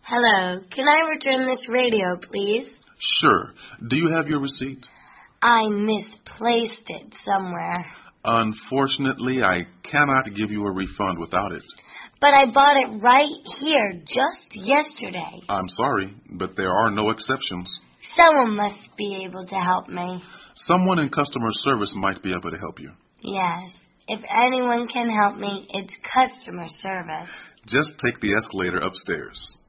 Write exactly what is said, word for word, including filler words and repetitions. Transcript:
Hello. Can I return this radio, please? Sure. Do you have your receipt? I misplaced it somewhere. Unfortunately, I cannot give you a refund without it. But I bought it right here just yesterday. I'm sorry, but there are no exceptions. Someone must be able to help me. Someone in customer service might be able to help you. Yes. If anyone can help me, it's customer service. Just take the escalator upstairs.